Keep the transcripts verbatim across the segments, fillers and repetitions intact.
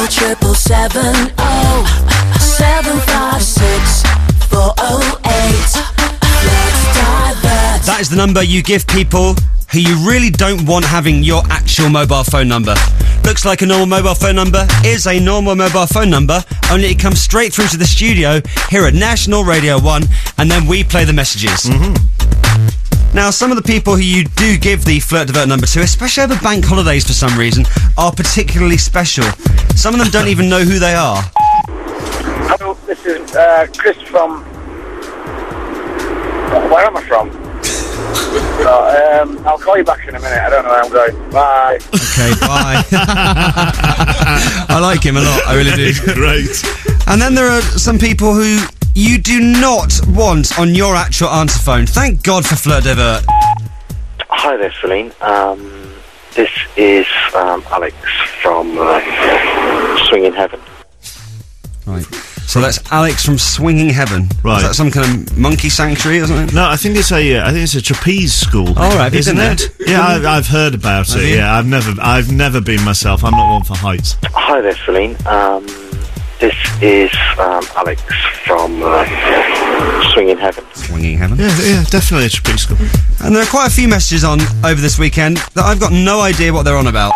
triple seven oh seven five six four oh eight. Let's divert. That is the number you give people who you really don't want having your actual mobile phone number. Looks like a normal mobile phone number, is a normal mobile phone number, only it comes straight through to the studio here at National Radio one, and then we play the messages. Mm-hmm. Now, some of the people who you do give the Flirt Divert number to, especially over bank holidays for some reason, are particularly special. Some of them don't even know who they are. Hello, this is uh, Chris from... Where am I from? So, um, I'll call you back in a minute. I don't know where I'm going. Bye. Okay, bye. I like him a lot. I really do. Great. And then there are some people who you do not want on your actual answer phone. Thank God for Flirt Divert. Hi there, Celine. Um, this is um, Alex from uh, Swinging Heaven. Right. So that's Alex from Swinging Heaven. Right. Is that some kind of monkey sanctuary or something? No, I think it's a. Uh, I think it's a trapeze school. All right, have you isn't been it? there? Yeah, I've, I've heard about Have it. you? Yeah, I've never. I've never been myself. I'm not one for heights. Hi there, Celine. Um, this is um, Alex from uh, Swinging Heaven. Swinging Heaven. Yeah, yeah, definitely a trapeze school. And there are quite a few messages on over this weekend that I've got no idea what they're on about.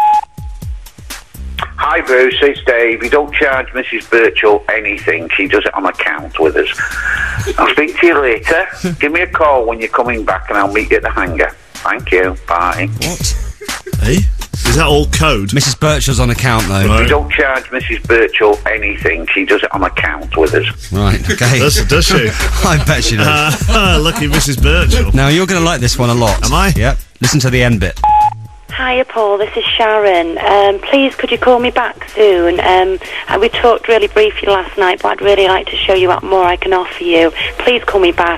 Hi Bruce, it's Dave. You don't charge Missus Birchall anything. She does it on account with us. I'll speak to you later. Give me a call when you're coming back and I'll meet you at the hangar. Thank you. Bye. What? Hey? Is that all code? Missus Birchall's on account, though. You don't charge Missus Birchall anything. She does it on account with us. Right, okay. does, does she? I bet she does. Uh, lucky Missus Birchall. Now, you're going to like this one a lot. Am I? Yep. Listen to the end bit. Hiya, Paul. This is Sharon. Um, please, could you call me back soon? Um, uh, we talked really briefly last night, but I'd really like to show you what more I can offer you. Please call me back.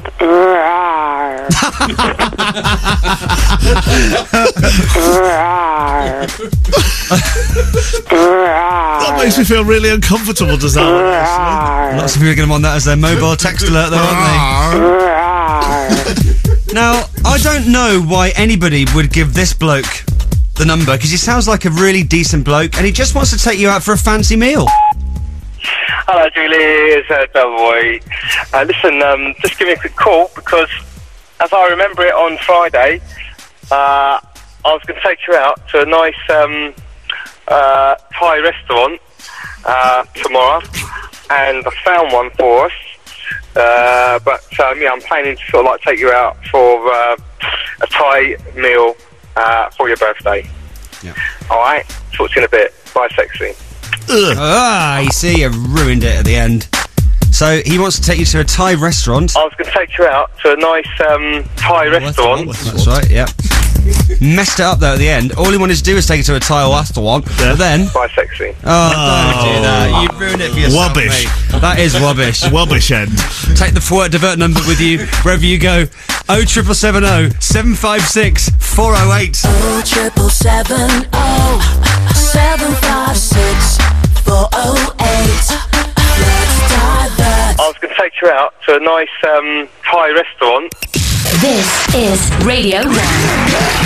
That makes me feel really uncomfortable, does that? Lots of people are going to want that as their mobile text alert, though, aren't they? Now, I don't know why anybody would give this bloke the number, because he sounds like a really decent bloke, and he just wants to take you out for a fancy meal. Hello, Julie. It's uh, Delroy. Uh, listen, um, just give me a quick call, because as I remember it on Friday, uh, I was going to take you out to a nice um, uh, Thai restaurant uh, tomorrow, and I found one for us. Uh, but um, yeah, I'm planning to sort of like take you out for uh, a Thai meal uh, for your birthday. Yeah. All right. Talk to you in a bit. Bye, sexy. Ugh. Ah, you see, you ruined it at the end. So he wants to take you to a Thai restaurant. I was going to take you out to a nice um, Thai restaurant. That's right, yeah. Messed it up though at the end. All he wanted to do was take you to a Thai restaurant, Yeah. but then... Bye, sexy. Oh, don't do that. You ruined it for yourself, Wubbish. mate. That is rubbish. Wubbish end. Take the Flirt Divert number with you wherever you go. oh triple seven oh seven five six four oh eight. oh triple seven oh seven five six four oh eight. Let's divert. I was going to take you out to a nice um, Thai restaurant. This is Radio one.